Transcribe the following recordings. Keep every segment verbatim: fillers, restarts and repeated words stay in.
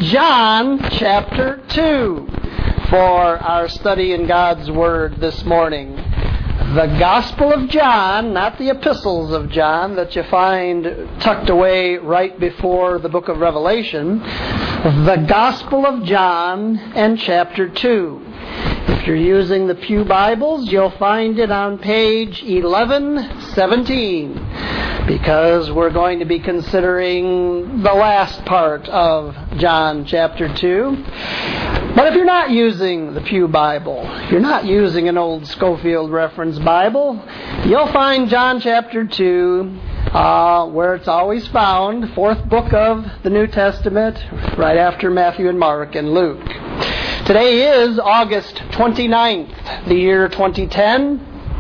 John chapter two for our study in God's Word this morning. The Gospel of John, not the epistles of John that you find tucked away right before the book of Revelation. The Gospel of John and chapter two. If you're using the Pew Bibles, you'll find it on page eleven seventeen, because we're going to be considering the last part of John chapter two. But if you're not using the Pew Bible, if you're not using an old Schofield Reference Bible, you'll find John chapter two uh, where it's always found, fourth book of the New Testament, right after Matthew and Mark and Luke. Today is August twenty-ninth, the year twenty ten.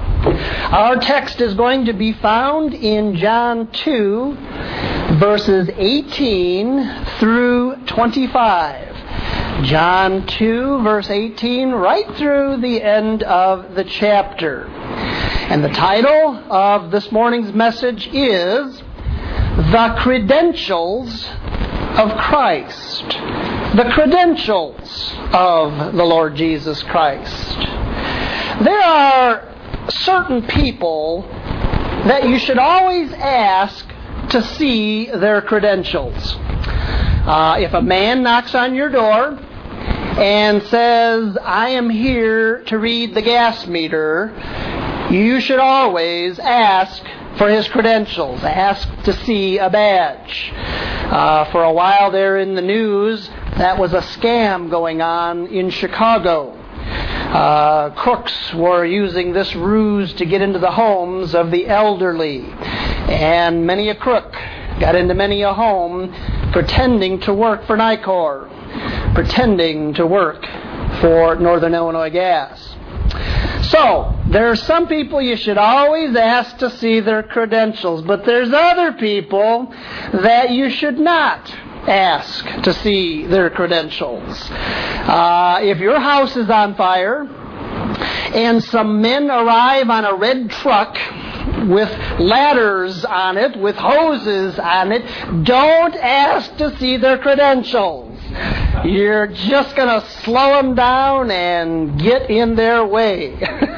Our text is going to be found in John two, verses eighteen through twenty-five. John two, verse eighteen, right through the end of the chapter. And the title of this morning's message is The Credentials of Christ. The Credentials of the Lord Jesus Christ. There are certain people that you should always ask to see their credentials. Uh, if a man knocks on your door and says, "I am here to read the gas meter," you should always ask for his credentials. Ask to see a badge. Uh, for a while there in the news, that was a scam going on in Chicago. Uh, crooks were using this ruse to get into the homes of the elderly. And many a crook got into many a home pretending to work for Nicor, pretending to work for Northern Illinois Gas. So, there are some people you should always ask to see their credentials, but there's other people that you should not ask to see their credentials. Uh, if your house is on fire and some men arrive on a red truck with ladders on it, with hoses on it, don't ask to see their credentials. You're just going to slow them down and get in their way.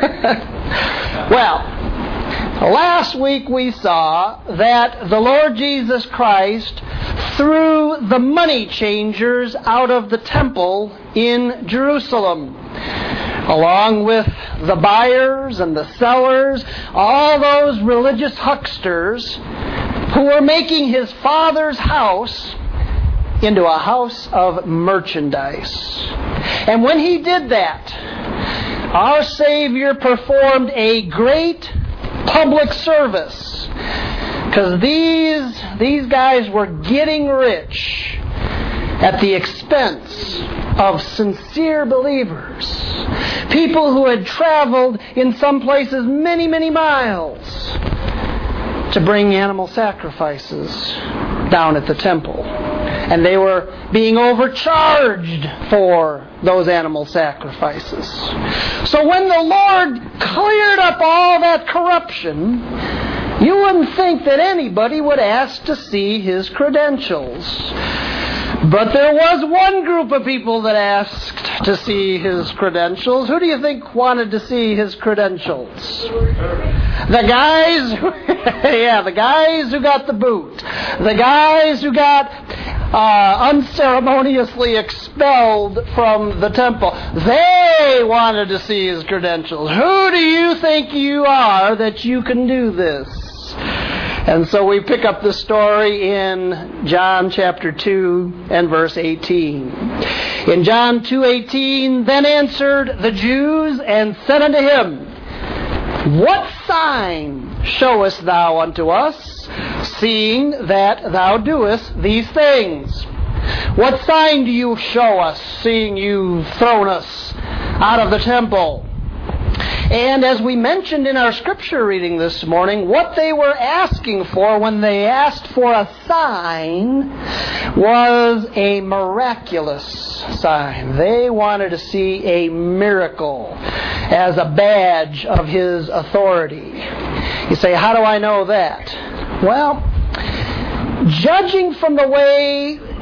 Well, last week we saw that the Lord Jesus Christ threw the money changers out of the temple in Jerusalem, along with the buyers and the sellers, all those religious hucksters who were making his Father's house into a house of merchandise. And when he did that, our Savior performed a great public service, because these, these guys were getting rich at the expense of sincere believers, people who had traveled in some places many, many miles to bring animal sacrifices down at the temple. And they were being overcharged for those animal sacrifices. So when the Lord cleared up all that corruption, you wouldn't think that anybody would ask to see his credentials. But there was one group of people that asked to see his credentials. Who do you think wanted to see his credentials? The guys, who, yeah, the guys who got the boot. The guys who got uh, unceremoniously expelled from the temple. They wanted to see his credentials. Who do you think you are that you can do this? And so we pick up the story in John chapter two and verse eighteen. In John two eighteen, then answered the Jews and said unto him, What sign showest thou unto us, seeing that thou doest these things? What sign do you show us, seeing you've thrown us out of the temple? And as we mentioned in our scripture reading this morning, what they were asking for when they asked for a sign was a miraculous sign. They wanted to see a miracle as a badge of his authority. You say, how do I know that? Well, judging from the way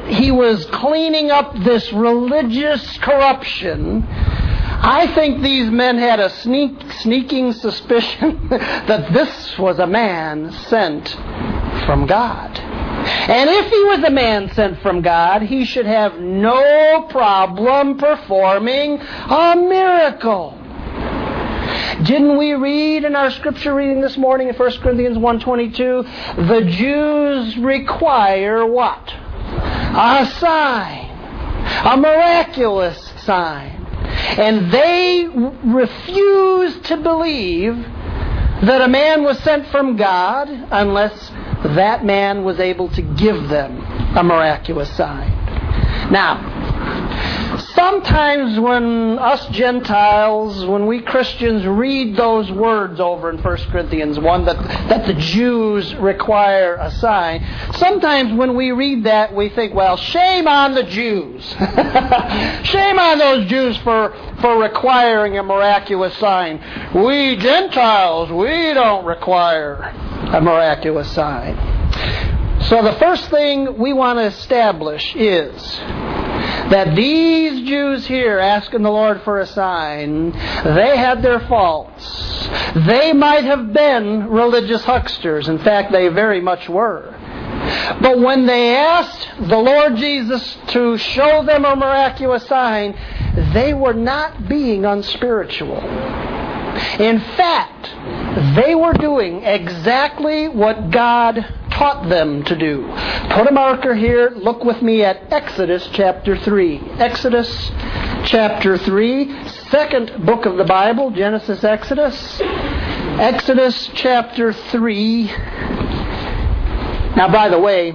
he was cleaning up this religious corruption, I think these men had a sneak, sneaking suspicion that this was a man sent from God. And if he was a man sent from God, he should have no problem performing a miracle. Didn't we read in our scripture reading this morning in First Corinthians one twenty-two, the Jews require what? A sign. A miraculous sign. And they refused to believe that a man was sent from God unless that man was able to give them a miraculous sign. Now, sometimes when us Gentiles, when we Christians read those words over in First Corinthians one, that, that the Jews require a sign, sometimes when we read that we think, well, shame on the Jews. Shame on those Jews for, for requiring a miraculous sign. We Gentiles, we don't require a miraculous sign. So the first thing we want to establish is that these Jews here asking the Lord for a sign, they had their faults. They might have been religious hucksters. In fact, they very much were. But when they asked the Lord Jesus to show them a miraculous sign, they were not being unspiritual. In fact, they were doing exactly what God taught them to do. Put a marker here. Look with me at Exodus chapter three. Exodus chapter three, second book of the Bible, Genesis, Exodus. Exodus chapter three. Now, by the way,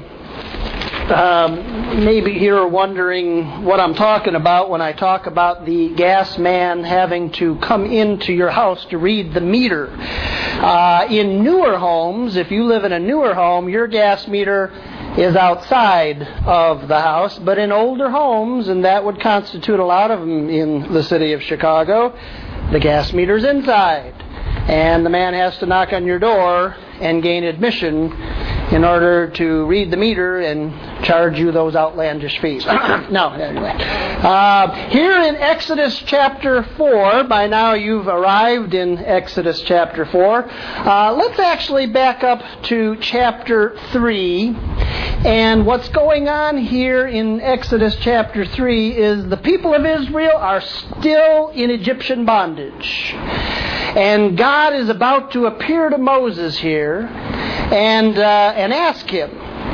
Um, maybe you're wondering what I'm talking about when I talk about the gas man having to come into your house to read the meter. Uh, in newer homes, if you live in a newer home, your gas meter is outside of the house. But in older homes, and that would constitute a lot of them in the city of Chicago, the gas meter's inside. And the man has to knock on your door and gain admission in order to read the meter and charge you those outlandish fees. No, anyway. Uh, here in Exodus chapter four, by now you've arrived in Exodus chapter four. Uh, let's actually back up to chapter three. And what's going on here in Exodus chapter three is the people of Israel are still in Egyptian bondage. And God is about to appear to Moses here and uh, and ask him,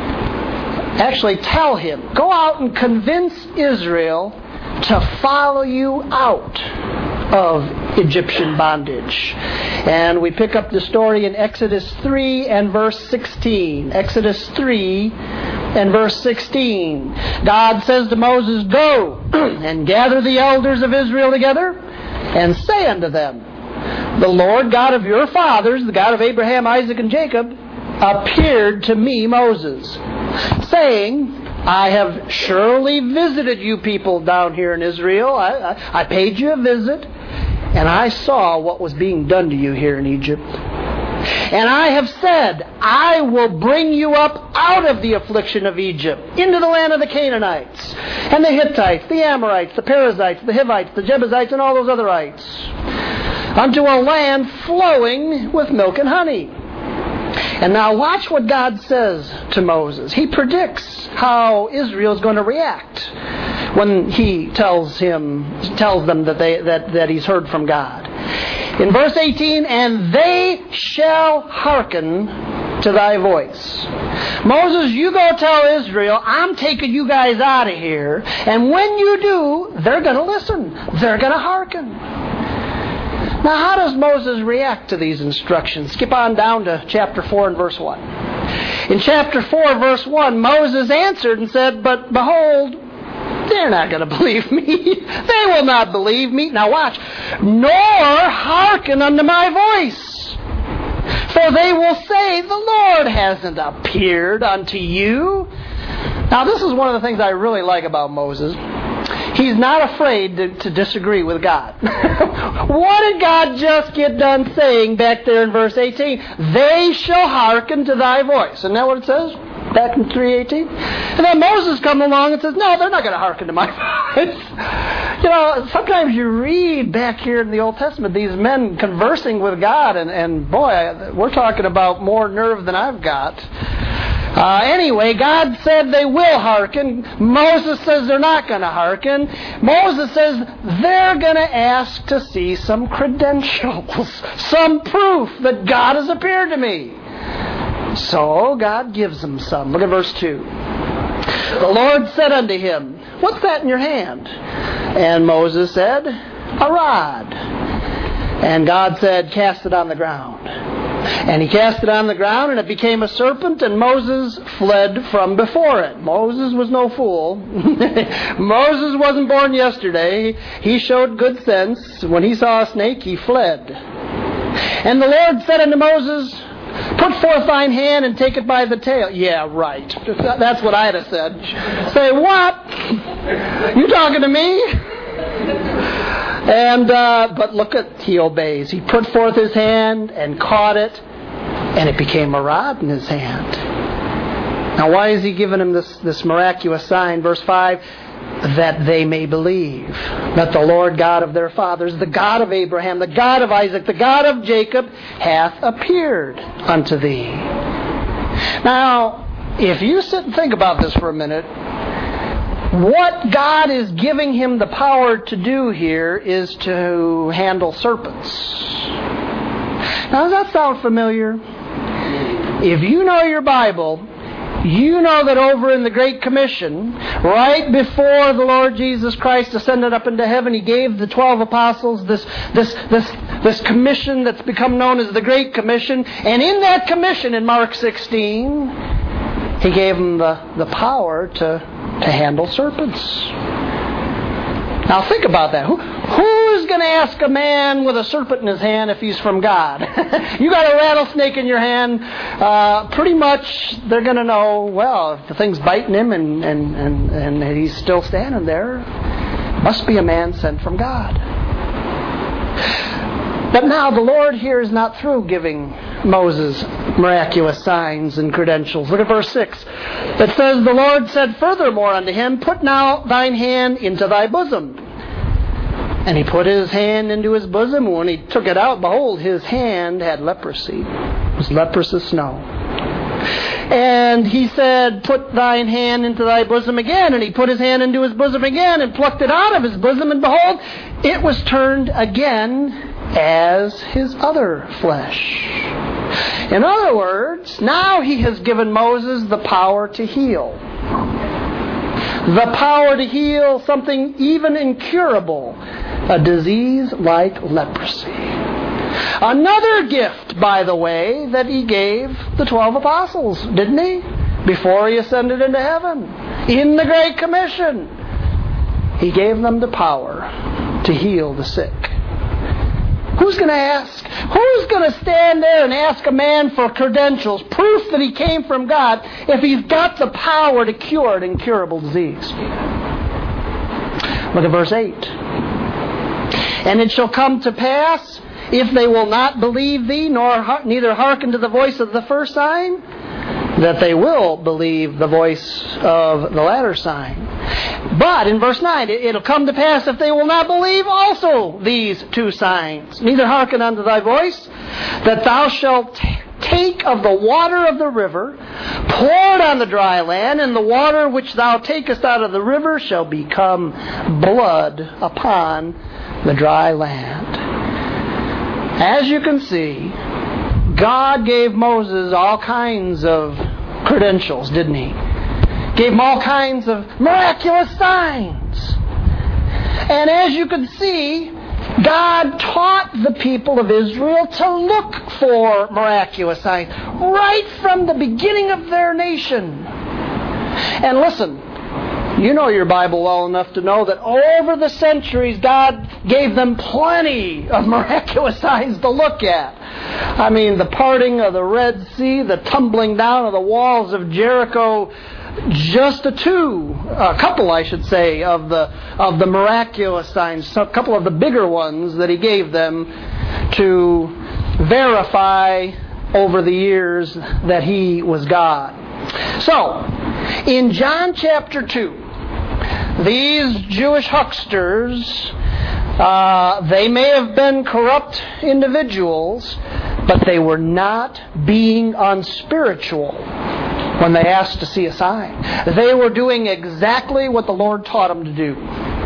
actually tell him, go out and convince Israel to follow you out of Egyptian bondage. And we pick up the story in Exodus three and verse sixteen. Exodus three and verse sixteen. God says to Moses, go and gather the elders of Israel together and say unto them, the Lord God of your fathers, the God of Abraham, Isaac, and Jacob, appeared to me, Moses, saying, I have surely visited you people down here in Israel. I, I, I paid you a visit, and I saw what was being done to you here in Egypt. And I have said, I will bring you up out of the affliction of Egypt, into the land of the Canaanites, and the Hittites, the Amorites, the Perizzites, the Hivites, the Jebusites, and all those otherites, unto a land flowing with milk and honey. And now watch what God says to Moses. He predicts how Israel is going to react when he tells him, tells them that they that, that he's heard from God. In verse eighteen, and they shall hearken to thy voice. Moses, you go tell Israel, I'm taking you guys out of here. And when you do, they're going to listen. They're going to hearken. Now, how does Moses react to these instructions? Skip on down to chapter four and verse one. In chapter four, verse one, Moses answered and said, but behold, they're not going to believe me. They will not believe me. Now watch. Nor hearken unto my voice. For they will say, the Lord hasn't appeared unto you. Now, this is one of the things I really like about Moses. He's not afraid to, to disagree with God. What did God just get done saying back there in verse eighteen? They shall hearken to thy voice. Isn't that what it says? back in three eighteen. And then Moses comes along and says, no, they're not going to hearken to my voice. You know, sometimes you read back here in the Old Testament these men conversing with God, and, and boy, we're talking about more nerve than I've got. Uh, anyway, God said they will hearken. Moses says they're not going to hearken. Moses says they're going to ask to see some credentials, some proof that God has appeared to me. So God gives them some. Look at verse two. The Lord said unto him, what's that in your hand? And Moses said, a rod. And God said, cast it on the ground. And he cast it on the ground, and it became a serpent, and Moses fled from before it. Moses was no fool. Moses wasn't born yesterday. He showed good sense. When he saw a snake, he fled. And the Lord said unto Moses, put forth thine hand and take it by the tail. Yeah, right. That's what I'd have said. Say, what? You talking to me? And uh, but look at, he obeys. He put forth his hand and caught it, and it became a rod in his hand. Now, why is he giving him this, this miraculous sign? Verse five, that they may believe that the Lord God of their fathers, the God of Abraham, the God of Isaac, the God of Jacob, hath appeared unto thee. Now, if you sit and think about this for a minute, what God is giving him the power to do here is to handle serpents. Now, does that sound familiar? If you know your Bible, you know that over in the Great Commission, right before the Lord Jesus Christ ascended up into heaven, he gave the twelve apostles this, this, this, this commission that's become known as the Great Commission. And in that commission, in Mark sixteen, he gave them the, the power to to handle serpents. Now think about that. Who, who's going to ask a man with a serpent in his hand if he's from God? You got a rattlesnake in your hand, uh, pretty much they're going to know, well, if the thing's biting him and, and, and, and he's still standing there, must be a man sent from God. But now the Lord here is not through giving Moses miraculous signs and credentials. Look at verse six. It says, the Lord said furthermore unto him, put now thine hand into thy bosom. And he put his hand into his bosom. When he took it out, behold, his hand had leprosy. It was leprous as snow. And he said, put thine hand into thy bosom again. And he put his hand into his bosom again and plucked it out of his bosom. And behold, it was turned again as his other flesh. In other words, now he has given Moses the power to heal. The power to heal something even incurable, a disease like leprosy. Another gift, by the way, that he gave the twelve apostles, didn't he? Before he ascended into heaven. In the Great Commission, he gave them the power to heal the sick. Who's going to ask? Who's going to stand there and ask a man for credentials, proof that he came from God, if he's got the power to cure an incurable disease? Look at verse eight. And it shall come to pass, if they will not believe thee, nor neither hearken to the voice of the first sign, that they will believe the voice of the latter sign. But in verse nine, it'll come to pass if they will not believe also these two signs, neither hearken unto thy voice, that thou shalt take of the water of the river, pour it on the dry land, and the water which thou takest out of the river shall become blood upon the dry land. As you can see, God gave Moses all kinds of credentials, didn't he? Gave him all kinds of miraculous signs. And as you can see, God taught the people of Israel to look for miraculous signs right from the beginning of their nation. And listen, you know your Bible well enough to know that over the centuries, God gave them plenty of miraculous signs to look at. I mean, the parting of the Red Sea, the tumbling down of the walls of Jericho, just a two, a couple, I should say, of the of the miraculous signs, a couple of the bigger ones that He gave them to verify over the years that He was God. So, in John chapter two, these Jewish hucksters, uh, they may have been corrupt individuals, but they were not being unspiritual when they asked to see a sign. They were doing exactly what the Lord taught them to do.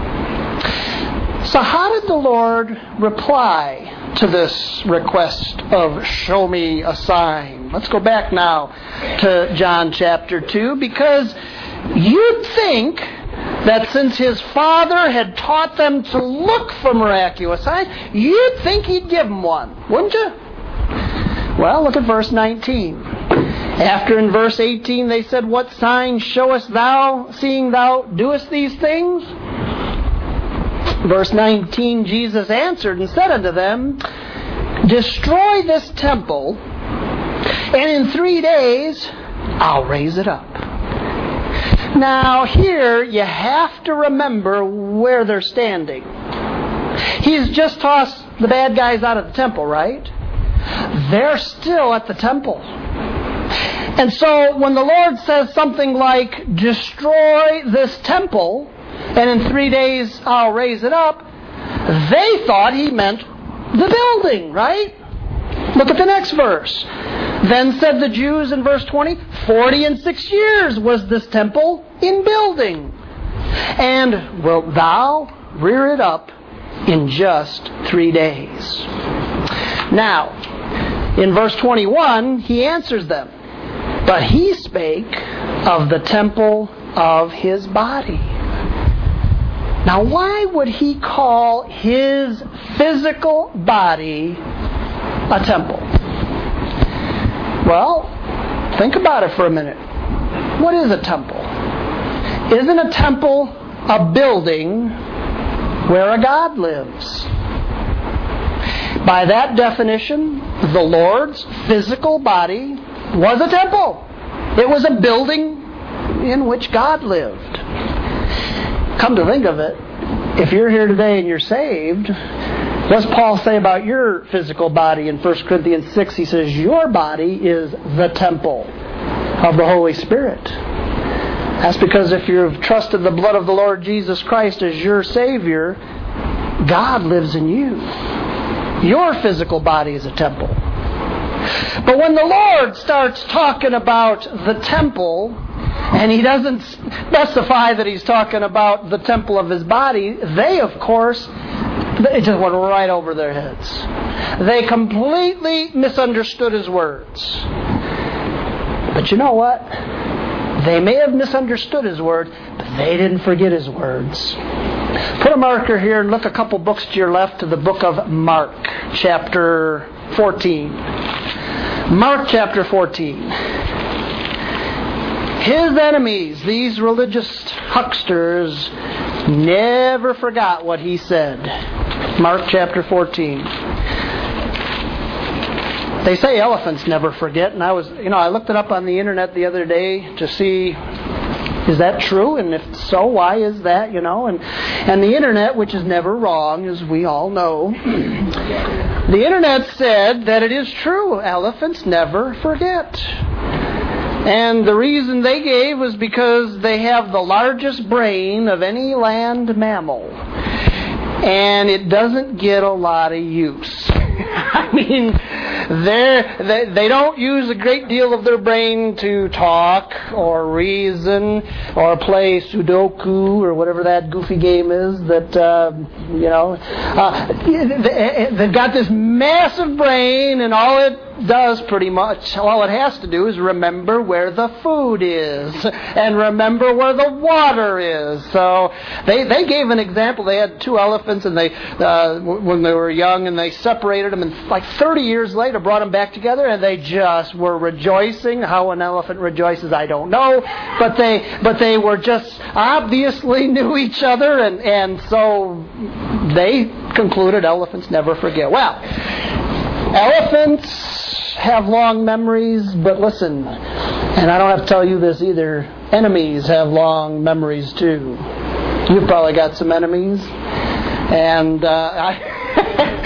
So how did the Lord reply to this request of show me a sign? Let's go back now to John chapter two, because you'd think that since His Father had taught them to look for miraculous signs, you'd think He'd give them one, wouldn't you? Well, look at verse nineteen. After in verse eighteen they said, what sign showest thou, seeing thou doest these things? Verse nineteen, Jesus answered and said unto them, destroy this temple, and in three days I'll raise it up. Now here you have to remember where they're standing. He's just tossed the bad guys out of the temple, right? They're still at the temple. And so when the Lord says something like, destroy this temple, and in three days I'll raise it up, they thought He meant the building, right? Look at the next verse. Then said the Jews in verse twenty, forty and six years was this temple in building. And wilt thou rear it up in just three days? Now, in verse twenty-one, He answers them. But He spake of the temple of His body. Now, why would He call His physical body a temple? Well, think about it for a minute. What is a temple? Isn't a temple a building where a God lives? By that definition, the Lord's physical body was a temple. It was a building in which God lived. Come to think of it, if you're here today and you're saved, what does Paul say about your physical body in First Corinthians six? He says, your body is the temple of the Holy Spirit. That's because if you've trusted the blood of the Lord Jesus Christ as your Savior, God lives in you. Your physical body is a temple. But when the Lord starts talking about the temple, and He doesn't specify that He's talking about the temple of His body, they, of course, it just went right over their heads. They completely misunderstood His words. But you know what? They may have misunderstood His word, but they didn't forget His words. Put a marker here and look a couple books to your left to the book of Mark, chapter fourteen. Mark chapter fourteen. His enemies, these religious hucksters, never forgot what He said. Mark chapter fourteen. They say elephants never forget, and I was, you know, I looked it up on the internet the other day to see, is that true? And if so, why is that, you know? And and the internet, which is never wrong, as we all know, the internet said that it is true. Elephants never forget. And the reason they gave was because they have the largest brain of any land mammal. And it doesn't get a lot of use. I mean, they they don't use a great deal of their brain to talk or reason or play Sudoku or whatever that goofy game is that, uh, you know. Uh, they've got this massive brain, and all it does pretty much, all it has to do is remember where the food is and remember where the water is. So they they gave an example. They had two elephants, and they uh, when they were young, and they separated them, and like thirty years later brought them back together, and they just were rejoicing. How an elephant rejoices, I don't know, but they but they were just obviously knew each other, and and so they concluded elephants never forget. Well, elephants have long memories, but listen, and I don't have to tell you this either, enemies have long memories too. You've probably got some enemies, and uh, I,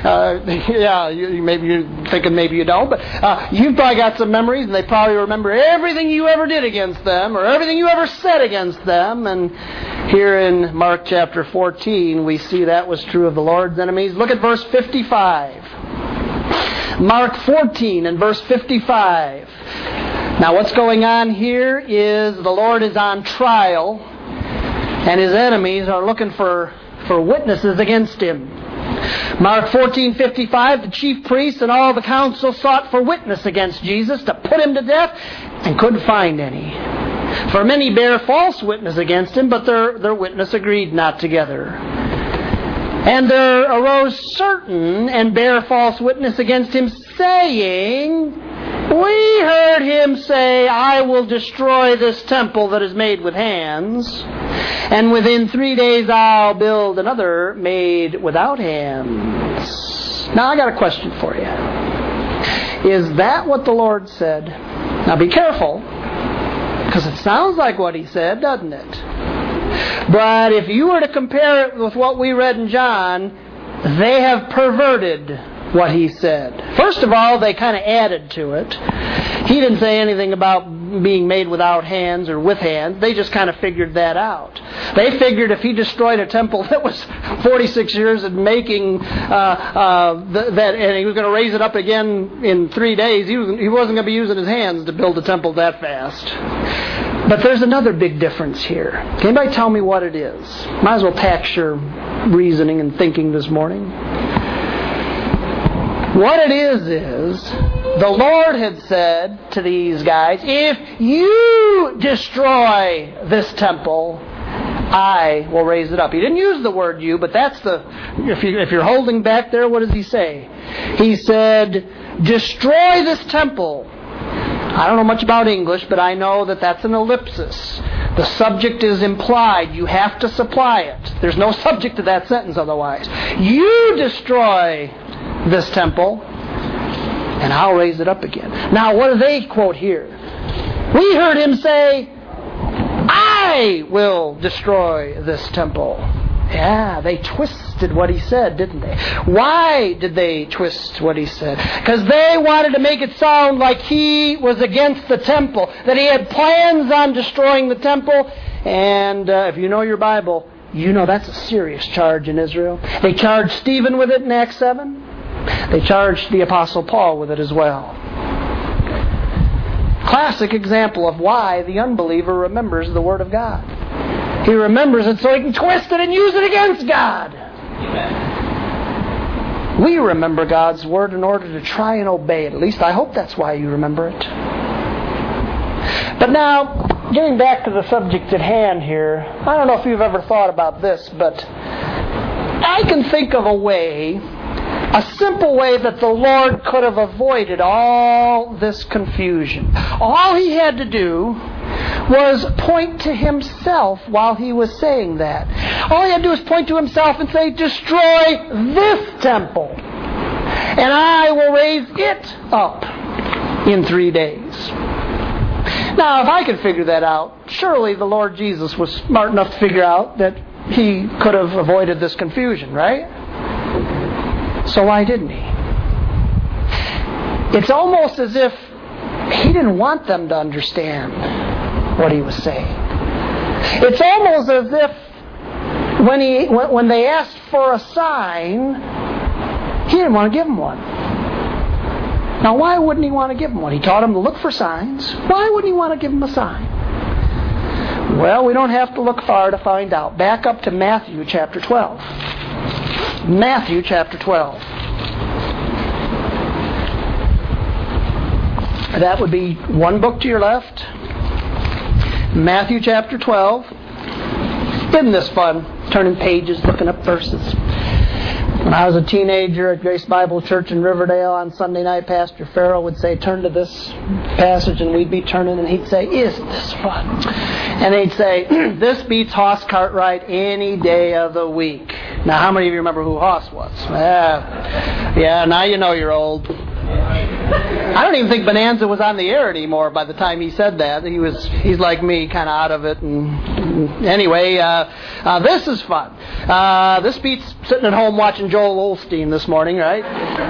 Uh, yeah, you, maybe you're thinking maybe you don't, but uh, you've probably got some memories, and they probably remember everything you ever did against them or everything you ever said against them. And here in Mark chapter fourteen, we see that was true of the Lord's enemies. Look at verse fifty-five. Mark fourteen and verse fifty-five. Now what's going on here is the Lord is on trial, and His enemies are looking for, for witnesses against Him. Mark fourteen fifty-five, the chief priests and all the council sought for witness against Jesus to put Him to death, and couldn't find any. For many bare false witness against Him, but their, their witness agreed not together. And there arose certain and bare false witness against Him, saying, We heard Him say, I will destroy this temple that is made with hands, and within three days I'll build another made without hands. Now I got a question for you. Is that what the Lord said? Now be careful, because it sounds like what He said, doesn't it? But if you were to compare it with what we read in John, they have perverted what He said. First of all, they kind of added to it. He didn't say anything about being made without hands or with hands. They just kind of figured that out. They figured if He destroyed a temple that was forty-six years in making, uh, uh, th- that, and He was going to raise it up again in three days, he, was, he wasn't going to be using His hands to build a temple that fast. But there's another big difference here. Can anybody tell me what it is? Might as well tax your reasoning and thinking this morning. What it is is, the Lord had said to these guys, if you destroy this temple, I will raise it up. He didn't use the word you, but that's the, if, you, if you're holding back there, what does He say? He said, destroy this temple. I don't know much about English, but I know that that's an ellipsis. The subject is implied. You have to supply it. There's no subject to that sentence otherwise. You destroy this temple, and I'll raise it up again. Now, what do they quote here? We heard Him say, I will destroy this temple. Yeah, they twisted what He said, didn't they? Why did they twist what He said? Because they wanted to make it sound like He was against the temple, that He had plans on destroying the temple. And uh, if you know your Bible, you know that's a serious charge in Israel. They charged Stephen with it in Acts seven. They charged the Apostle Paul with it as well. Classic example of why the unbeliever remembers the Word of God. He remembers it so he can twist it and use it against God. Amen. We remember God's Word in order to try and obey it. At least I hope that's why you remember it. But now, getting back to the subject at hand here, I don't know if you've ever thought about this, but I can think of a way, a simple way that the Lord could have avoided all this confusion. All He had to do was point to Himself while He was saying that. All He had to do was point to Himself and say, destroy this temple, and I will raise it up in three days. Now, if I could figure that out, surely the Lord Jesus was smart enough to figure out that He could have avoided this confusion, right? So why didn't He? It's almost as if He didn't want them to understand what He was saying. It's almost as if when he when they asked for a sign, He didn't want to give them one. Now, why wouldn't He want to give them one? He taught them to look for signs. Why wouldn't He want to give them a sign? Well, we don't have to look far to find out. Back up to Matthew chapter twelve. Matthew chapter twelve. That would be one book to your left. Matthew chapter twelve. Isn't this fun? Turning pages, looking up verses. When I was a teenager at Grace Bible Church in Riverdale on Sunday night, Pastor Farrell would say, turn to this passage, and we'd be turning, and he'd say, isn't this fun? And he'd say, this beats Hoss Cartwright any day of the week. Now, how many of you remember who Hoss was? Yeah, yeah now you know you're old. I don't even think Bonanza was on the air anymore by the time he said that. He was, he's like me, kind of out of it. And, and anyway, uh, uh, this is fun. Uh, this beats sitting at home watching Joel Osteen this morning, right? All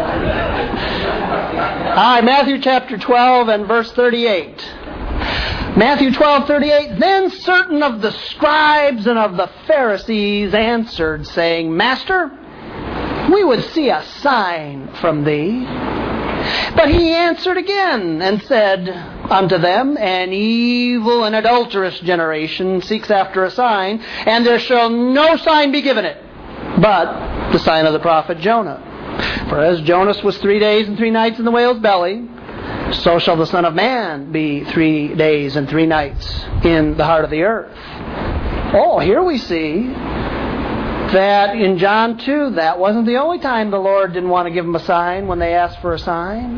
right, Matthew chapter twelve and verse thirty-eight. Matthew twelve, thirty-eight. Then certain of the scribes and of the Pharisees answered, saying, Master, we would see a sign from thee. But he answered again and said unto them, An evil and adulterous generation seeks after a sign, and there shall no sign be given it, but the sign of the prophet Jonah. For as Jonas was three days and three nights in the whale's belly, so shall the Son of Man be three days and three nights in the heart of the earth. Oh, here we see that in John two, that wasn't the only time the Lord didn't want to give them a sign when they asked for a sign.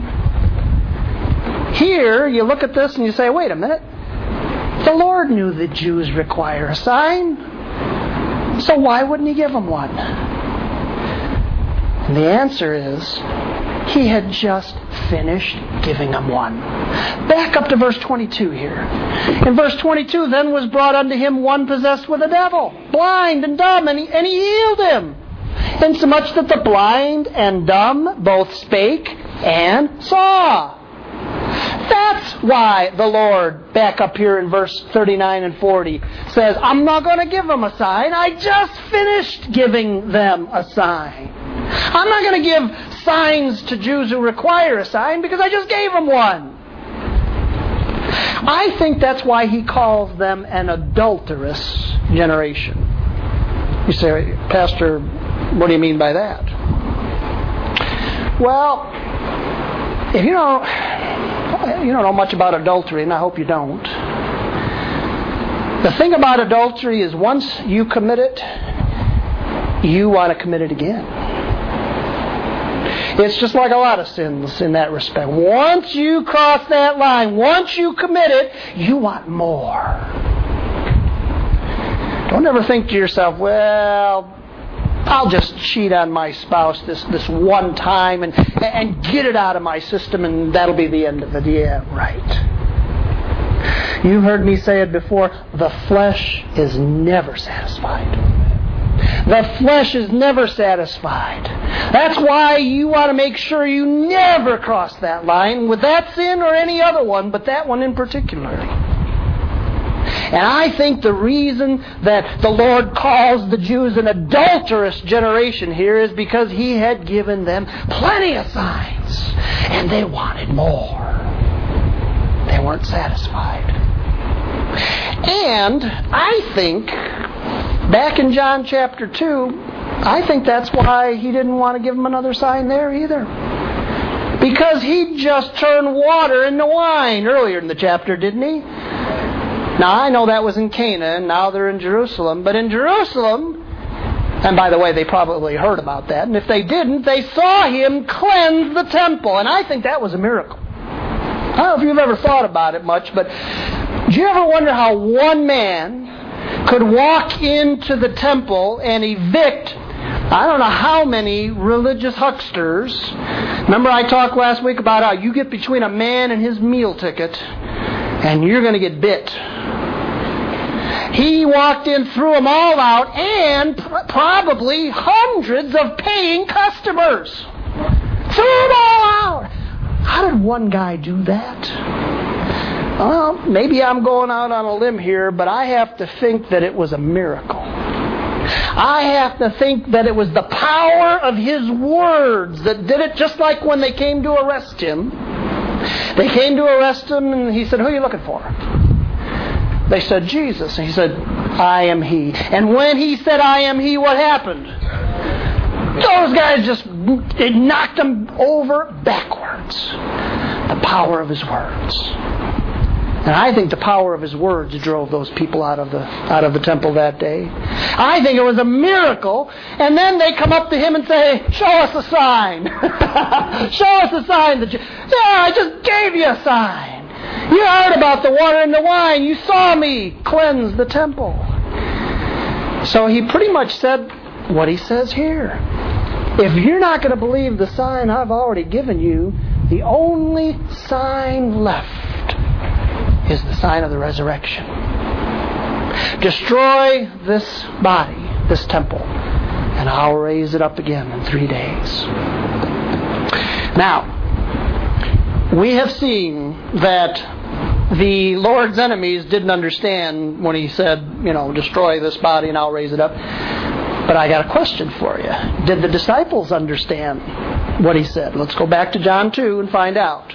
Here, you look at this and you say, wait a minute. The Lord knew the Jews require a sign. So why wouldn't He give them one? And the answer is, He had just finished giving them one. Back up to verse twenty-two here. In verse twenty-two, then was brought unto him one possessed with a devil, blind and dumb, and he, and he healed him, insomuch that the blind and dumb both spake and saw. That's why the Lord, back up here in verse thirty-nine and forty, says, I'm not going to give them a sign. I just finished giving them a sign. I'm not going to give signs to Jews who require a sign because I just gave them one. I think that's why He calls them an adulterous generation. You say, Pastor, what do you mean by that? Well, if you don't, you don't know much about adultery, and I hope you don't. The thing about adultery is once you commit it, you want to commit it again. It's just like a lot of sins in that respect. Once you cross that line, once you commit it, you want more. Don't ever think to yourself, well, I'll just cheat on my spouse this, this one time and, and get it out of my system and that'll be the end of it. Yeah, right. You've heard me say it before, the flesh is never satisfied. The flesh is never satisfied. That's why you want to make sure you never cross that line with that sin or any other one, but that one in particular. And I think the reason that the Lord calls the Jews an adulterous generation here is because He had given them plenty of signs, and they wanted more. They weren't satisfied. And I think, back in John chapter two, I think that's why He didn't want to give them another sign there either. Because He just turned water into wine earlier in the chapter, didn't He? Now, I know that was in Cana, and now they're in Jerusalem. But in Jerusalem, and by the way, they probably heard about that, and if they didn't, they saw Him cleanse the temple. And I think that was a miracle. I don't know if you've ever thought about it much, but do you ever wonder how one man could walk into the temple and evict I don't know how many religious hucksters. Remember I talked last week about how you get between a man and his meal ticket and you're going to get bit. He walked in, threw them all out, and pr- probably hundreds of paying customers. Threw them all out. How did one guy do that? Well, maybe I'm going out on a limb here, but I have to think that it was a miracle. I have to think that it was the power of His words that did it, just like when they came to arrest Him. They came to arrest Him, and He said, "Who are you looking for?" They said, "Jesus." And He said, "I am He." And when He said, "I am He," what happened? Those guys just, it knocked them over backwards. The power of His words. And I think the power of His words drove those people out of the out of the temple that day. I think it was a miracle. And then they come up to Him and say, "Show us a sign." Show us a sign. That you, yeah, I just gave you a sign. You heard about the water and the wine. You saw me cleanse the temple. So He pretty much said what He says here. If you're not going to believe the sign I've already given you, the only sign left is the sign of the resurrection. Destroy this body, this temple, and I'll raise it up again in three days. Now, we have seen that the Lord's enemies didn't understand when He said, you know, destroy this body and I'll raise it up. But I got a question for you. Did the disciples understand what He said? Let's go back to John two and find out.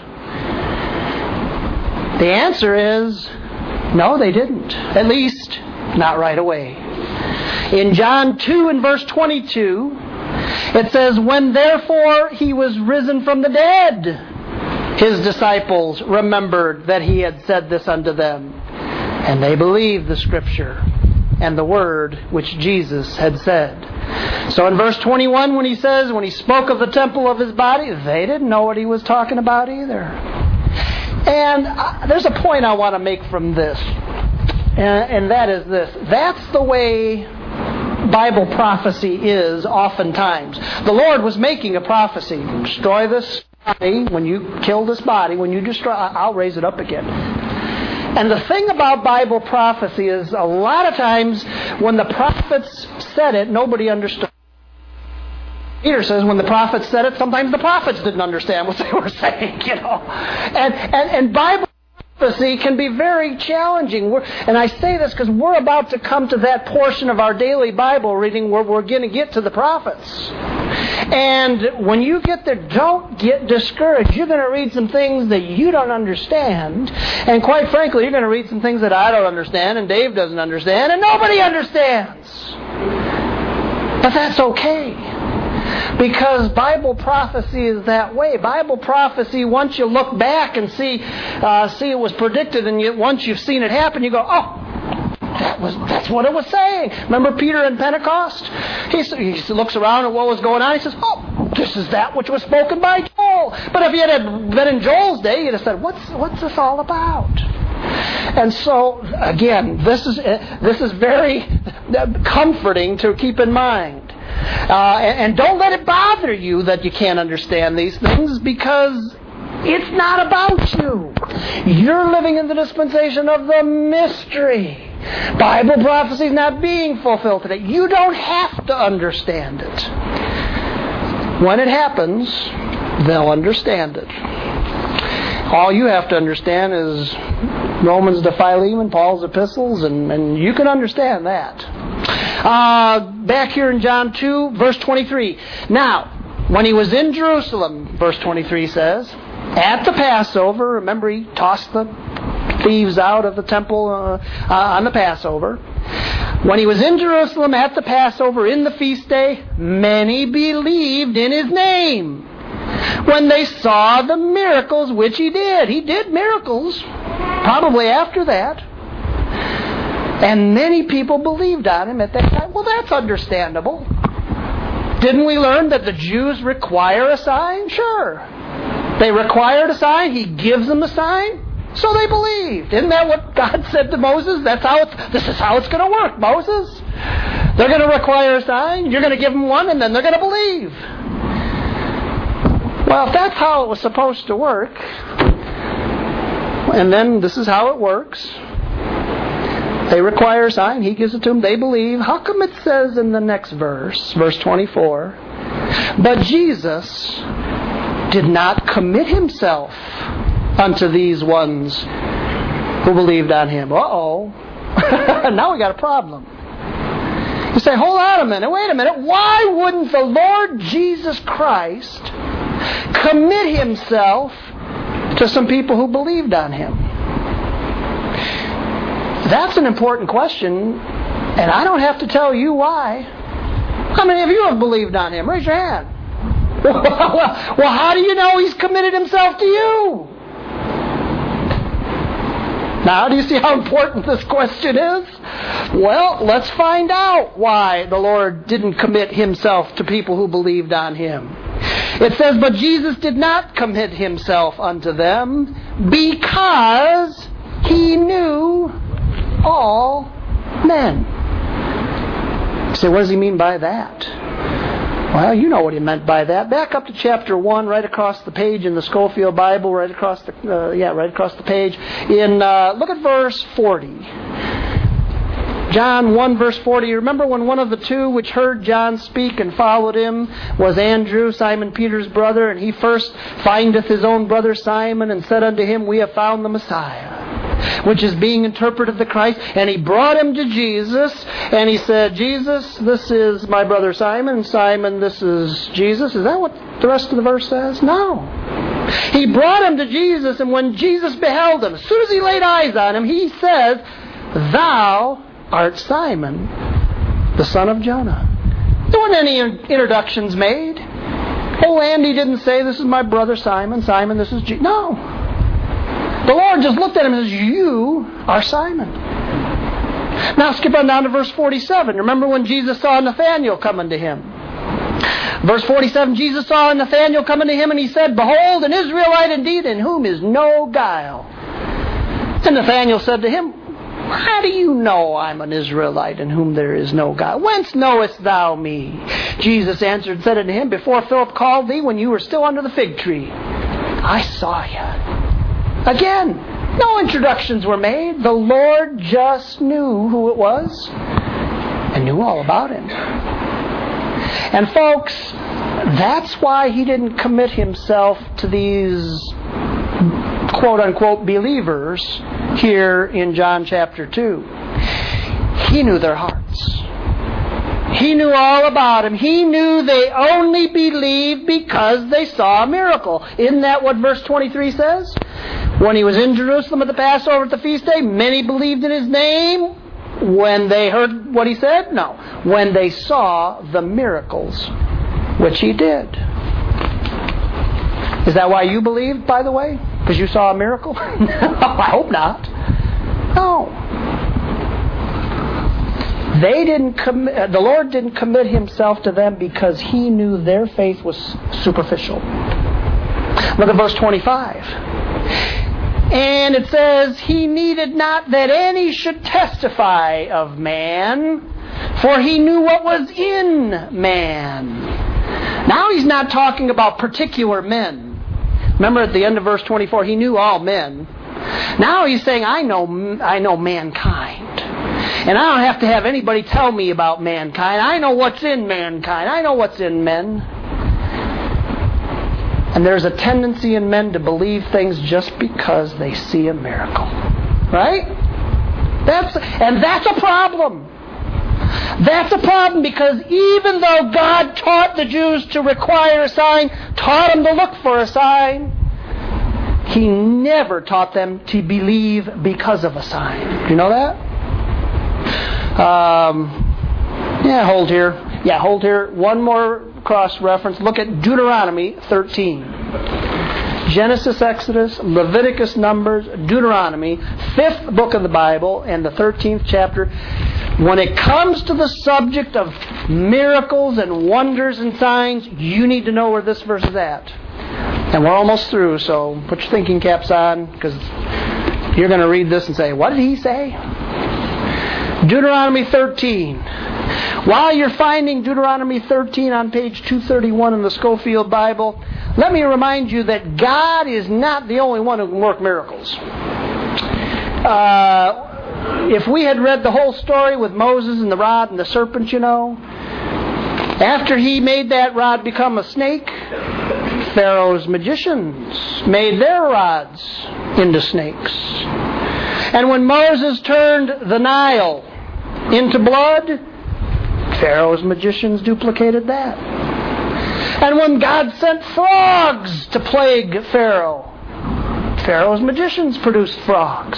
The answer is, no, they didn't. At least, not right away. In John two and verse twenty-two, it says, when therefore He was risen from the dead, His disciples remembered that He had said this unto them, and they believed the Scripture and the word which Jesus had said. So in verse twenty-one, when He says, when He spoke of the temple of His body, they didn't know what He was talking about either. And uh, there's a point I want to make from this, and, and that is this. That's the way Bible prophecy is oftentimes. The Lord was making a prophecy. Destroy this body. When you kill this body, when you destroy, I'll raise it up again. And the thing about Bible prophecy is a lot of times when the prophets said it, nobody understood. Peter says when the prophets said it, sometimes the prophets didn't understand what they were saying, you know. And and, and Bible prophecy can be very challenging. We're, and I say this because we're about to come to that portion of our daily Bible reading where we're going to get to the prophets. And when you get there, don't get discouraged. You're going to read some things that you don't understand. And quite frankly, you're going to read some things that I don't understand and Dave doesn't understand and nobody understands. But that's okay. Because Bible prophecy is that way. Bible prophecy, once you look back and see uh, see it was predicted, and you, once you've seen it happen, you go, oh, that was that's what it was saying. Remember Peter in Pentecost? He, he looks around at what was going on. He says, oh, this is that which was spoken by Joel. But if you had been in Joel's day, you'd have said, what's what's this all about? And so, again, this is this is very comforting to keep in mind. Uh, and, and don't let it bother you that you can't understand these things, because it's not about you. You're living in the dispensation of the mystery. Bible prophecy is not being fulfilled today. You don't have to understand it. When it happens, they'll understand it. All you have to understand is Romans to Philemon, Paul's epistles, and, and you can understand that. Uh, back here in John two, verse twenty-three. Now, when He was in Jerusalem, verse twenty-three says, at the Passover, remember He tossed the thieves out of the temple uh, uh, on the Passover. When He was in Jerusalem at the Passover in the feast day, many believed in His name when they saw the miracles which He did. He did miracles probably after that. And many people believed on Him at that time. Well, that's understandable. Didn't we learn that the Jews require a sign? Sure. They required a sign. He gives them a sign. So they believed. Isn't that what God said to Moses? That's how it's, this is how it's going to work, Moses. They're going to require a sign. You're going to give them one, and then they're going to believe. Well, if that's how it was supposed to work, and then this is how it works. They require a sign. He gives it to them. They believe. How come it says in the next verse, verse twenty-four, but Jesus did not commit Himself unto these ones who believed on Him? Uh-oh. Now we got a problem. You say, hold on a minute. Wait a minute. Why wouldn't the Lord Jesus Christ commit Himself to some people who believed on Him? That's an important question, and I don't have to tell you why. How many of you have believed on Him? Raise your hand. Well, well, how do you know He's committed Himself to you? Now, do you see how important this question is? Well, let's find out why the Lord didn't commit Himself to people who believed on Him. It says, but Jesus did not commit Himself unto them because He knew all men. You say, what does He mean by that? Well, you know what He meant by that. Back up to chapter one, right across the page in the Scofield Bible, right across the uh, yeah, right across the page. In uh, look at verse forty. John one verse forty, remember when one of the two which heard John speak and followed him was Andrew, Simon Peter's brother, and he first findeth his own brother Simon and said unto him, We have found the Messiah, which is being interpreted the Christ. And he brought him to Jesus, and he said, Jesus, this is my brother Simon. Simon, this is Jesus. Is that what the rest of the verse says? No. He brought him to Jesus, and when Jesus beheld him, as soon as he laid eyes on him, he says, Thou art Simon, the son of Jonah. There weren't any introductions made. Oh, Andy didn't say, This is my brother Simon. Simon, this is Jesus. No. The Lord just looked at him and says, You are Simon. Now skip on down to verse forty-seven. Remember when Jesus saw Nathanael coming to him. Verse forty-seven, Jesus saw Nathanael coming to him, and he said, Behold, an Israelite indeed, in whom is no guile. And Nathanael said to him, How do you know I'm an Israelite in whom there is no guile? Whence knowest thou me? Jesus answered and said unto him, Before Philip called thee, when you were still under the fig tree, I saw you. Again, no introductions were made. The Lord just knew who it was and knew all about him. And folks, that's why he didn't commit himself to these quote-unquote believers here in John chapter two. He knew their hearts. He knew all about him. He knew they only believed because they saw a miracle. Isn't that what verse twenty-three says? When he was in Jerusalem at the Passover at the feast day, many believed in his name. When they heard what he said? No. When they saw the miracles which he did. Is that why you believed, by the way? Because you saw a miracle? I hope not. No. They didn't commit, the Lord didn't commit himself to them because he knew their faith was superficial. Look at verse twenty-five. And it says, He needed not that any should testify of man, for he knew what was in man. Now he's not talking about particular men. Remember at the end of verse twenty-four, he knew all men. Now he's saying, I know, I know mankind. And I don't have to have anybody tell me about mankind. I know what's in mankind. I know what's in men. And there's a tendency in men to believe things just because they see a miracle. Right? That's and that's a problem. That's a problem because even though God taught the Jews to require a sign, taught them to look for a sign, He never taught them to believe because of a sign. Do you know that? Um, yeah, hold here. Yeah, hold here. One more cross-reference. Look at Deuteronomy thirteen. Genesis, Exodus, Leviticus, Numbers, Deuteronomy, fifth book of the Bible, and the thirteenth chapter. When it comes to the subject of miracles and wonders and signs, you need to know where this verse is at. And we're almost through, so put your thinking caps on, because you're going to read this and say, what did he say? Deuteronomy thirteen. While you're finding Deuteronomy thirteen on page two thirty-one in the Schofield Bible, let me remind you that God is not the only one who can work miracles. Uh, if we had read the whole story with Moses and the rod and the serpent, you know, after he made that rod become a snake, Pharaoh's magicians made their rods into snakes. And when Moses turned the Nile into blood, Pharaoh's magicians duplicated that. And when God sent frogs to plague Pharaoh, Pharaoh's magicians produced frogs.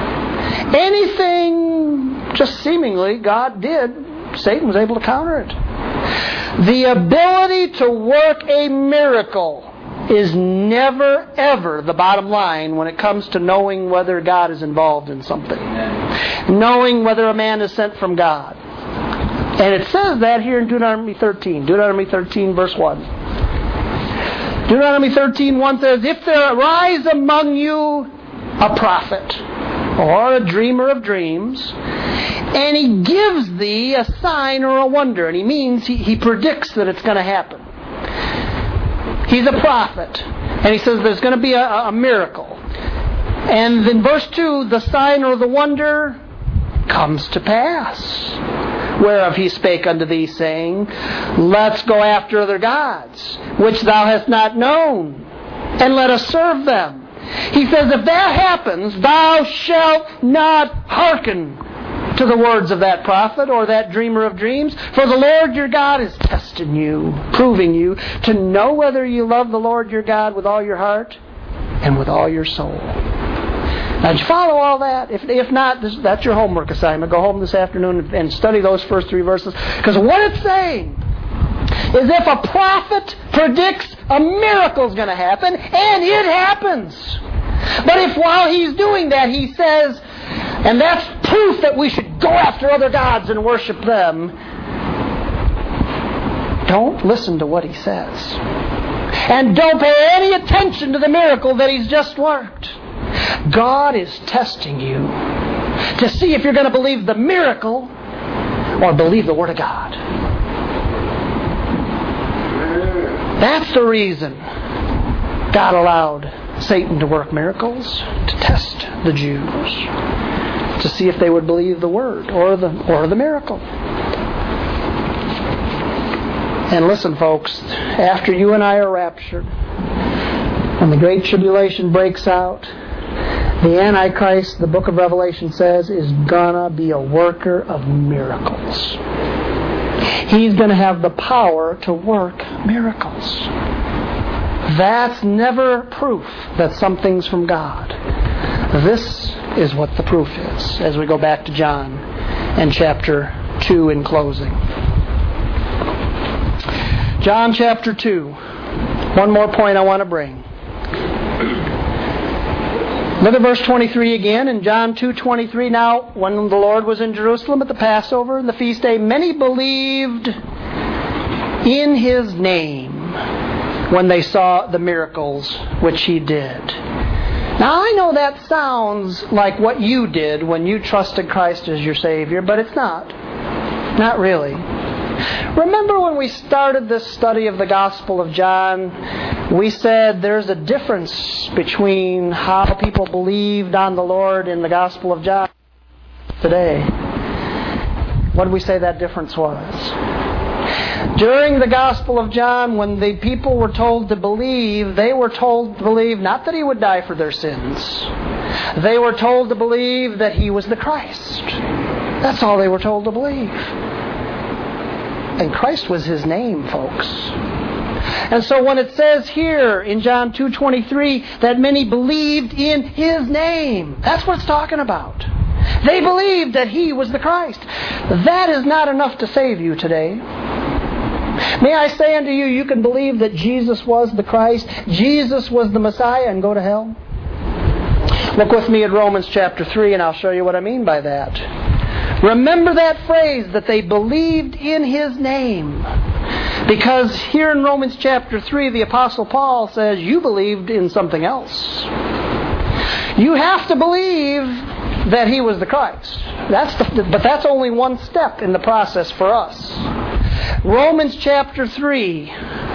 Anything, just seemingly, God did, Satan was able to counter it. The ability to work a miracle is never, ever the bottom line when it comes to knowing whether God is involved in something. Knowing whether a man is sent from God. And it says that here in Deuteronomy thirteen. Deuteronomy thirteen, verse one. Deuteronomy thirteen, one says, If there arise among you a prophet, or a dreamer of dreams, and he gives thee a sign or a wonder, and he means he, he predicts that it's going to happen. He's a prophet, and he says there's going to be a, a miracle. And in verse two, the sign or the wonder comes to pass. Whereof he spake unto thee, saying, let's go after other gods, which thou hast not known, and let us serve them. He says, if that happens, thou shalt not hearken to the words of that prophet or that dreamer of dreams, for the Lord your God is testing you, proving you, to know whether you love the Lord your God with all your heart and with all your soul. Now, did you follow all that? If, if not, this, that's your homework assignment. Go home this afternoon and study those first three verses. Because what it's saying is if a prophet predicts a miracle is going to happen, and it happens. But if while he's doing that, he says, and that's proof that we should go after other gods and worship them, don't listen to what he says. And don't pay any attention to the miracle that he's just worked. God is testing you to see if you're going to believe the miracle or believe the Word of God. That's the reason God allowed Satan to work miracles, to test the Jews, to see if they would believe the Word or the, or the miracle. And listen, folks, after you and I are raptured, when the Great Tribulation breaks out, the Antichrist, the book of Revelation says, is gonna be a worker of miracles. He's gonna have the power to work miracles. That's never proof that something's from God. This is what the proof is, as we go back to John and chapter two in closing. John chapter two. One more point I want to bring. Look at verse twenty-three again in John two twenty-three. Now, when the Lord was in Jerusalem at the Passover and the feast day, many believed in His name when they saw the miracles which He did. Now, I know that sounds like what you did when you trusted Christ as your Savior, but it's not. Not really. Remember when we started this study of the Gospel of John, we said there's a difference between how people believed on the Lord in the Gospel of John today. What did we say that difference was? During the Gospel of John, when the people were told to believe, they were told to believe not that He would die for their sins. They were told to believe that He was the Christ. That's all they were told to believe. And Christ was His name, folks. And so when it says here in John two twenty-three that many believed in His name, that's what it's talking about. They believed that He was the Christ. That is not enough to save you today. May I say unto you, you can believe that Jesus was the Christ, Jesus was the Messiah, and go to hell? Look with me at Romans chapter three, and I'll show you what I mean by that. Remember that phrase, that they believed in His name. Because here in Romans chapter three, the Apostle Paul says, you believed in something else. You have to believe that He was the Christ. That's the, but that's only one step in the process for us. Romans chapter three,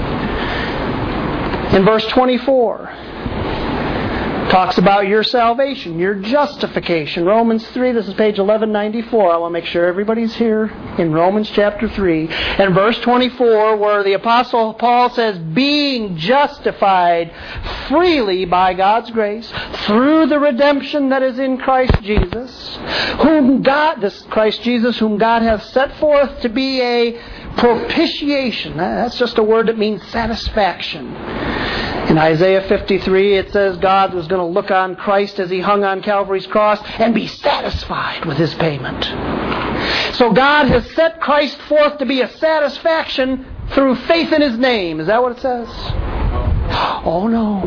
in verse twenty-four, talks about your salvation, your justification. Romans three, this is page eleven ninety-four. I want to make sure everybody's here in Romans chapter three. And verse twenty-four, where the Apostle Paul says, being justified freely by God's grace through the redemption that is in Christ Jesus, whom God, this Christ Jesus, whom God hath set forth to be a propitiation. That's just a word that means satisfaction. In Isaiah fifty-three, it says God was going to look on Christ as He hung on Calvary's cross and be satisfied with His payment. So God has set Christ forth to be a satisfaction through faith in His name. Is that what it says? Oh no.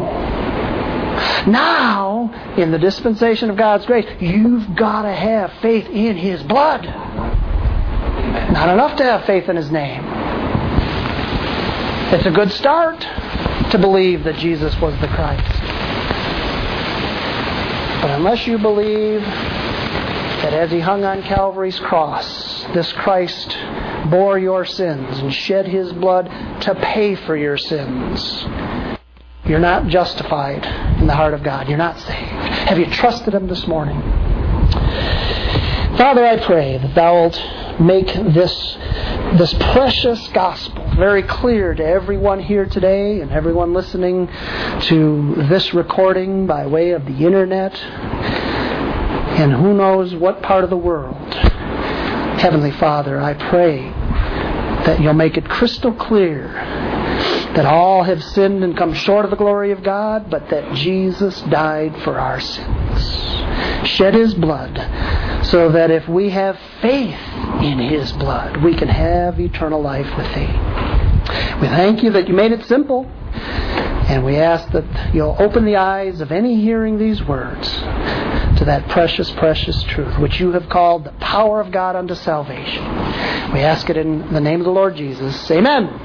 Now, in the dispensation of God's grace, you've got to have faith in His blood. Not enough to have faith in His name. It's a good start to believe that Jesus was the Christ. But unless you believe that as He hung on Calvary's cross, this Christ bore your sins and shed His blood to pay for your sins, you're not justified in the heart of God. You're not saved. Have you trusted Him this morning? Father, I pray that Thou wilt make this, this precious gospel very clear to everyone here today and everyone listening to this recording by way of the internet and who knows what part of the world. Heavenly Father, I pray that You'll make it crystal clear that all have sinned and come short of the glory of God, but that Jesus died for our sins, shed His blood, so that if we have faith in His blood, we can have eternal life with Thee. We thank You that You made it simple, and we ask that You'll open the eyes of any hearing these words to that precious, precious truth, which You have called the power of God unto salvation. We ask it in the name of the Lord Jesus. Amen.